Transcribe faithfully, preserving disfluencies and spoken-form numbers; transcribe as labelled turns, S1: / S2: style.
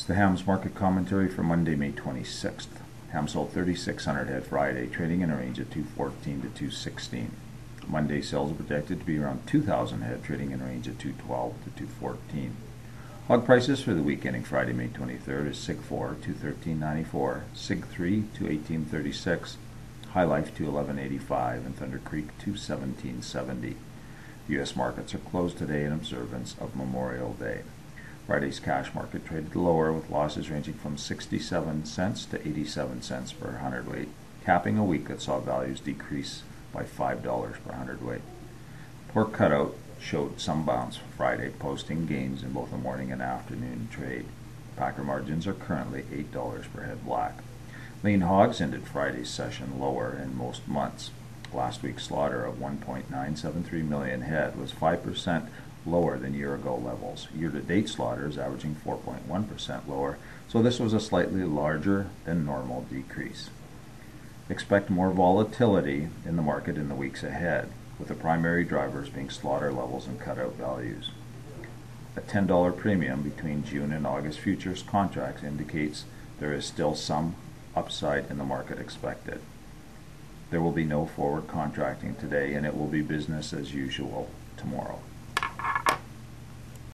S1: It's the Hams market commentary for Monday, May twenty-sixth. Hams sold thirty-six hundred head Friday, trading in a range of two fourteen to two sixteen. Monday sales are projected to be around two thousand head, trading in a range of two twelve to two fourteen. Hog prices for the week ending Friday, May twenty-third is Sig four, two thirteen ninety-four, Sig three, two eighteen thirty-six, High Life, two eleven eighty-five, and Thunder Creek, two seventeen seventy. U S markets are closed today in observance of Memorial Day. Friday's cash market traded lower, with losses ranging from sixty-seven cents to eighty-seven cents per hundredweight, capping a week that saw values decrease by five dollars per hundredweight. Pork cutout showed some bounce Friday, posting gains in both the morning and afternoon trade. Packer margins are currently eight dollars per head black. Lean hogs ended Friday's session lower in most months. Last week's slaughter of one point nine seven three million head was five percent lower than year-ago levels. Year-to-date slaughter is averaging four point one percent lower, so this was a slightly larger than normal decrease. Expect more volatility in the market in the weeks ahead, with the primary drivers being slaughter levels and cutout values. A ten dollar premium between June and August futures contracts indicates there is still some upside in the market expected. There will be no forward contracting today, and it will be business as usual tomorrow.